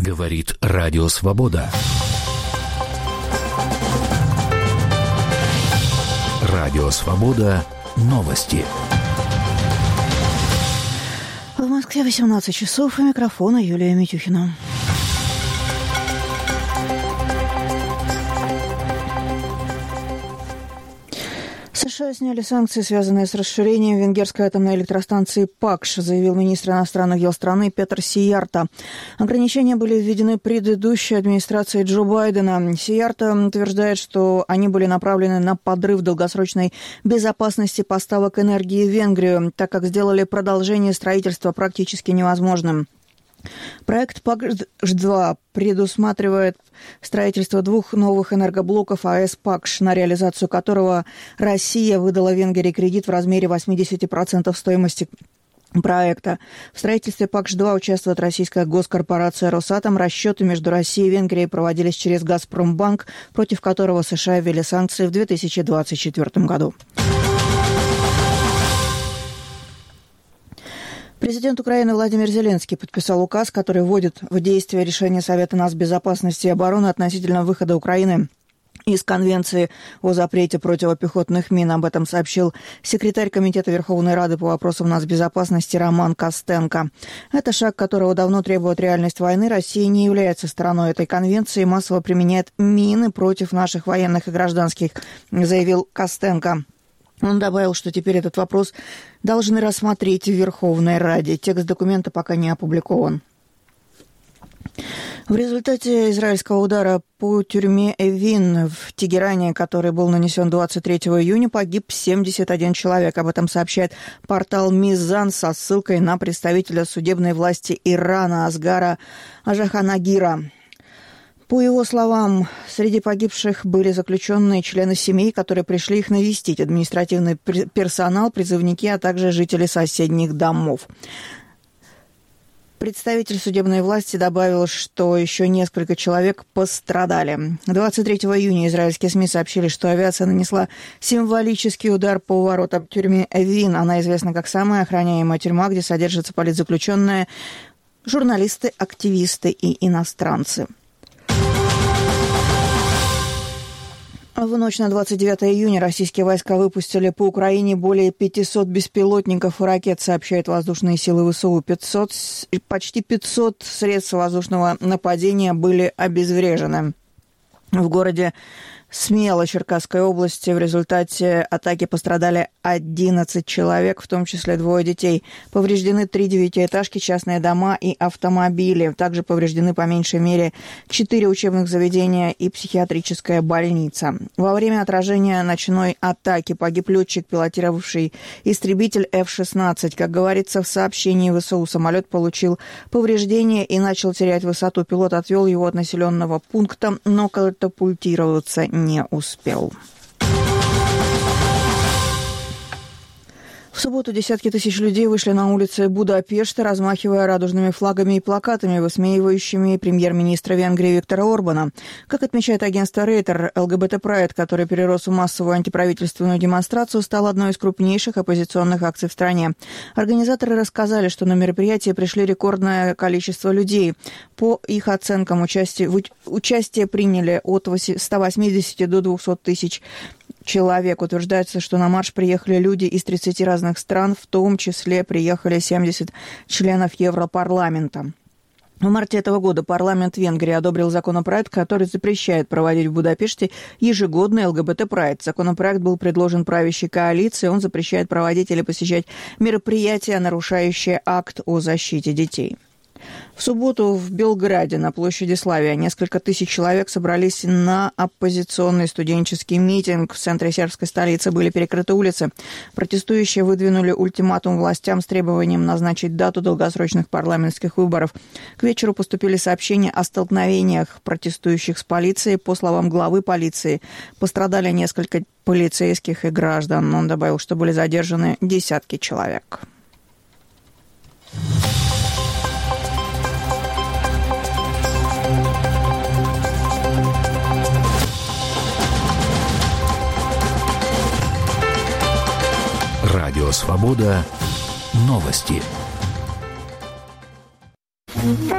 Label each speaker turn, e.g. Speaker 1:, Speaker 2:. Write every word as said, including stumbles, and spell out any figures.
Speaker 1: Говорит Радио Свобода. Радио Свобода. Новости.
Speaker 2: В Москве восемнадцать часов, и микрофона Юлия Митюхина. США сняли санкции, связанные с расширением венгерской атомной электростанции ПАКШ, заявил министр иностранных дел страны Петър Сиярто. Ограничения были введены предыдущей администрацией Джо Байдена. Сиярто утверждает, что они были направлены на подрыв долгосрочной безопасности поставок энергии в Венгрию, так как сделали продолжение строительства практически невозможным. Проект ПАКШ-два предусматривает строительство двух новых энергоблоков АЭС ПАКШ, на реализацию которого Россия выдала Венгрии кредит в размере восемьдесят процентов стоимости проекта. В строительстве ПАКШ-два участвует российская госкорпорация «Росатом». Расчеты между Россией и Венгрией проводились через «Газпромбанк», против которого США ввели санкции в две тысячи двадцать четвёртом году. Президент Украины Владимир Зеленский подписал указ, который вводит в действие решение Совета нацбезопасности и обороны относительно выхода Украины из Конвенции о запрете противопехотных мин. Об этом сообщил секретарь Комитета Верховной Рады по вопросам нацбезопасности Роман Костенко. Это шаг, которого давно требует реальность войны. Россия не является стороной этой конвенции и массово применяет мины против наших военных и гражданских, заявил Костенко. Он добавил, что теперь этот вопрос должны рассмотреть в Верховной Раде. Текст документа пока не опубликован. В результате израильского удара по тюрьме Эвин в Тегеране, который был нанесен двадцать третьего июня, погиб семьдесят один человек. Об этом сообщает портал Мизан со ссылкой на представителя судебной власти Ирана Асгара Ажаханагира. По его словам, среди погибших были заключенные, члены семей, которые пришли их навестить, административный персонал, призывники, а также жители соседних домов. Представитель судебной власти добавил, что еще несколько человек пострадали. двадцать третьего июня израильские СМИ сообщили, что авиация нанесла символический удар по воротам тюрьмы Эвин. Она известна как самая охраняемая тюрьма, где содержатся политзаключенные, журналисты, активисты и иностранцы. В ночь на двадцать девятое июня российские войска выпустили по Украине более пятисот беспилотников и ракет, сообщают воздушные силы ВСУ. пятьсот, почти пятьсот средств воздушного нападения были обезврежены. В городе Смело Черкасской области в результате атаки пострадали одиннадцать человек, в том числе двое детей. Повреждены три девятиэтажки, частные дома и автомобили. Также повреждены по меньшей мере четыре учебных заведения и психиатрическая больница. Во время отражения ночной атаки погиб летчик, пилотировавший истребитель эф шестнадцать. Как говорится в сообщении ВСУ, самолет получил повреждения и начал терять высоту. Пилот отвел его от населенного пункта, но катапультироваться не успел. В субботу десятки тысяч людей вышли на улицы Будапешта, размахивая радужными флагами и плакатами, высмеивающими премьер-министра Венгрии Виктора Орбана. Как отмечает агентство Рейтер, ЛГБТ-прайд, который перерос в массовую антиправительственную демонстрацию, стал одной из крупнейших оппозиционных акций в стране. Организаторы рассказали, что на мероприятие пришли рекордное количество людей. По их оценкам, участие, участие приняли от ста восьмидесяти до двухсот тысяч человек. Утверждается, что на марш приехали люди из тридцати разных стран, в том числе приехали семьдесят членов Европарламента. В марте этого года парламент Венгрии одобрил законопроект, который запрещает проводить в Будапеште ежегодный ЛГБТ-прайд. Законопроект был предложен правящей коалицией, он запрещает проводить или посещать мероприятия, нарушающие акт о защите детей. В субботу в Белграде на площади Славия несколько тысяч человек собрались на оппозиционный студенческий митинг. В центре сербской столицы были перекрыты улицы. Протестующие выдвинули ультиматум властям с требованием назначить дату долгосрочных парламентских выборов. К вечеру поступили сообщения о столкновениях протестующих с полицией. По словам главы полиции, пострадали несколько полицейских и граждан. Он добавил, что были задержаны десятки человек.
Speaker 1: Радио Свобода. Новости.